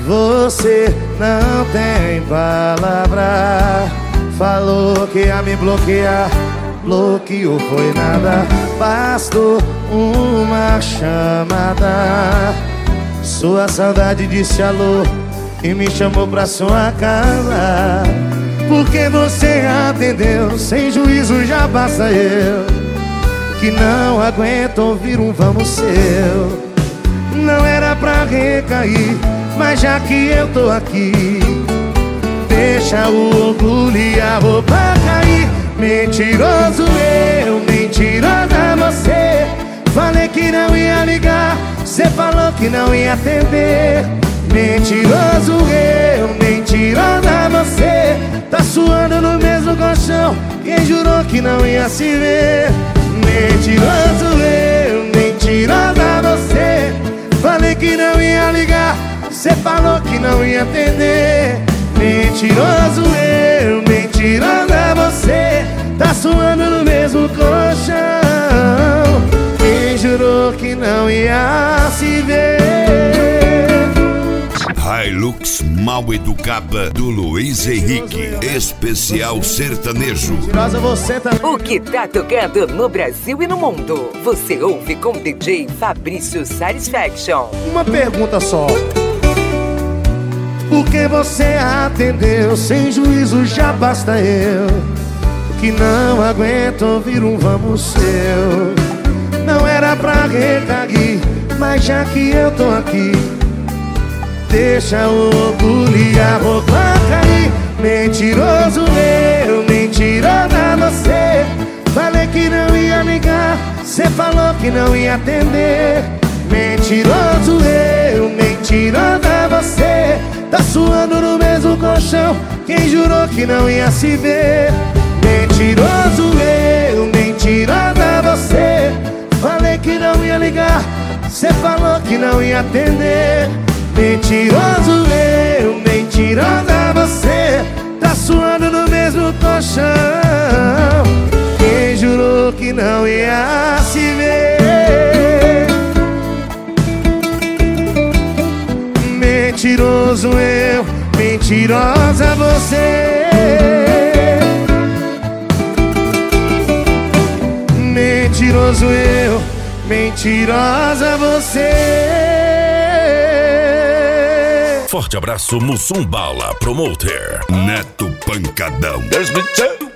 Você não tem palavra. Falou que ia me bloquear, bloqueou foi nada. Bastou uma chamada. Sua saudade disse alô e me chamou pra sua casa. Porque você atendeu, sem juízo já basta eu, que não aguento ouvir um vamos seu. Não era pra recair, mas já que eu tô aqui, deixa o orgulho e a roupa cair. Mentiroso eu, mentirosa você. Falei que não ia ligar, cê falou que não ia atender. Mentiroso eu, mentirosa você. Tá suando no mesmo colchão, quem jurou que não ia se ver. Mentiroso eu, mentirosa você. Falei que não ia ligar, cê falou que não ia atender. Mentiroso eu, mentirosa você. Tá suando no mesmo colchão, quem jurou que não ia se ver. Hilux Mal Educada do Luiz Henrique, especial sertanejo. O que tá tocando no Brasil e no mundo, você ouve com o DJ Fabrício Satisfaction. Uma pergunta só: por que você atendeu? Sem juízo já basta eu, que não aguento ouvir um vamos seu. Não era pra recair, mas já que eu tô aqui, deixa o orgulho e a roupa cair. Mentiroso eu, mentirosa você. Falei que não ia ligar, cê falou que não ia atender. Mentiroso eu, mentirosa você. Tá suando no mesmo colchão, quem jurou que não ia se ver. Mentiroso eu, mentirosa você. Falei que não ia ligar, cê falou que não ia atender. Mentiroso eu, mentirosa você. Tá suando no mesmo colchão, quem jurou que não ia se ver. Mentiroso eu, mentirosa você. Mentiroso eu, mentirosa você. Forte abraço, Mussum Bala Promoter, Neto Pancadão. 2002.